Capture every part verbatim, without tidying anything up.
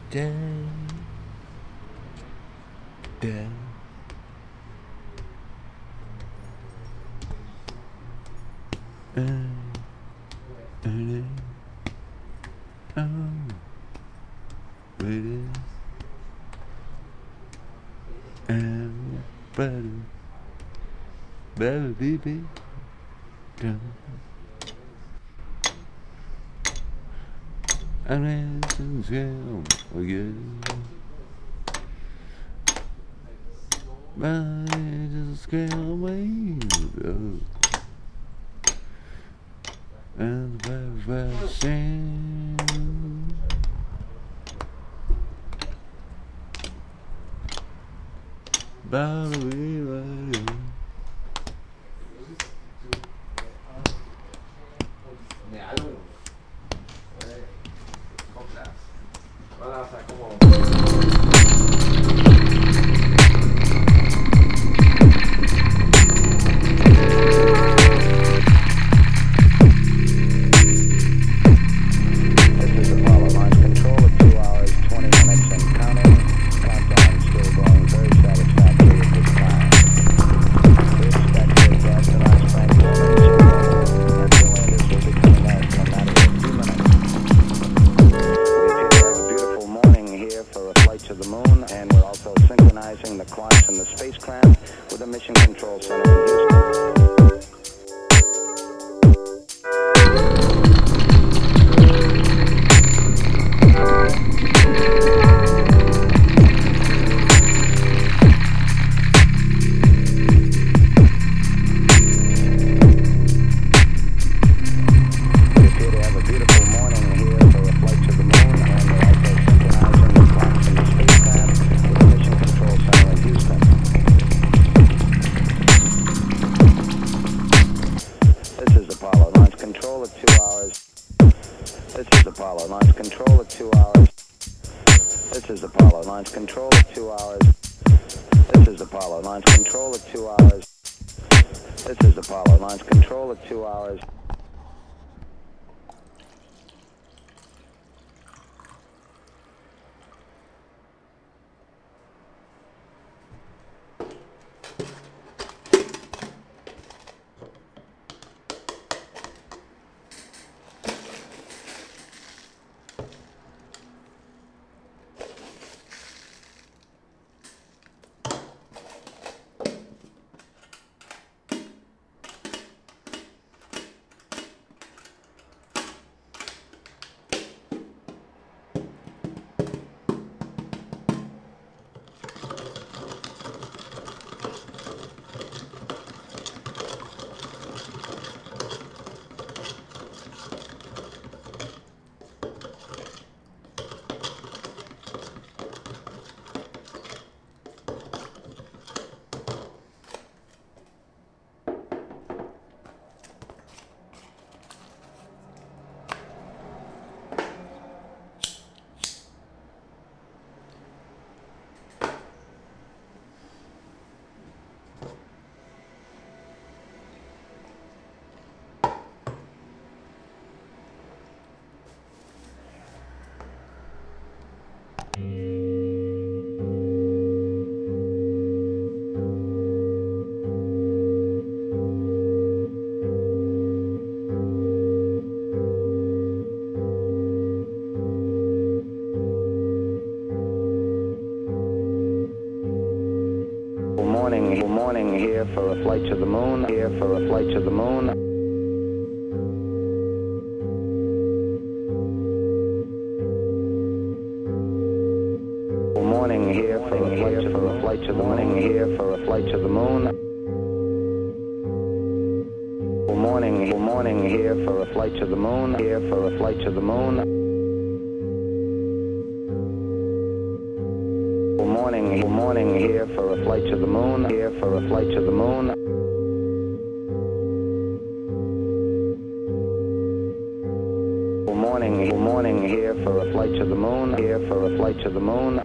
down, down. Uh, uh, oh, ready. And better, better, baby, down. And it's again, again. I just can't wait. And the very first thing, about to be ready. The clocks and the spacecraft with a mission control center in Houston. Apollo. Launch control at two hours. This is Apollo. Launch control at two hours. This is Apollo. Launch control at two hours. This is Apollo. Launch control at two hours. Morning, morning here for a flight to the moon, here for a flight to the moon. Morning here for a flight to the flight to the morning here for a flight to the moon. Morning, morning here for a flight to the moon, here for a flight to the moon. Morning, morning here for a flight to the moon, here for a flight to the moon. Morning, morning here for a flight to the moon, here for a flight to the moon.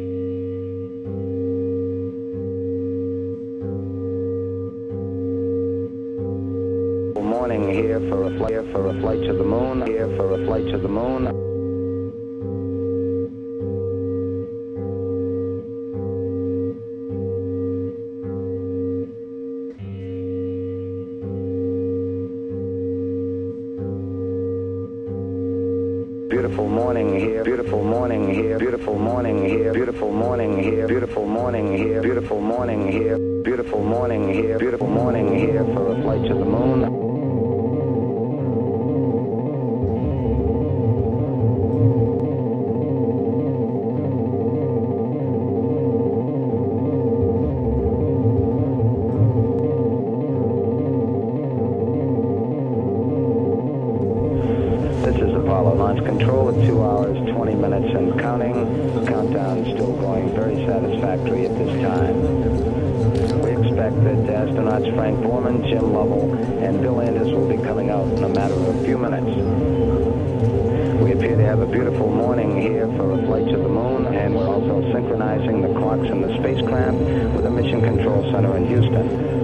Morning here for a flight, for a flight to the moon, here for a flight to the moon. morning here, beautiful morning here, beautiful morning here, beautiful morning here, beautiful morning here, beautiful morning here, beautiful morning here, beautiful morning here for a flight to the moon. This is Apollo Launch Control at two hours, twenty minutes and counting. Countdown still going very satisfactory at this time. We expect that astronauts Frank Borman, Jim Lovell, and Bill Anders will be coming out in a matter of a few minutes. We appear to have a beautiful morning here for a flight to the moon, and we're also synchronizing the clocks in the spacecraft with the Mission Control Center in Houston.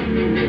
Thank you.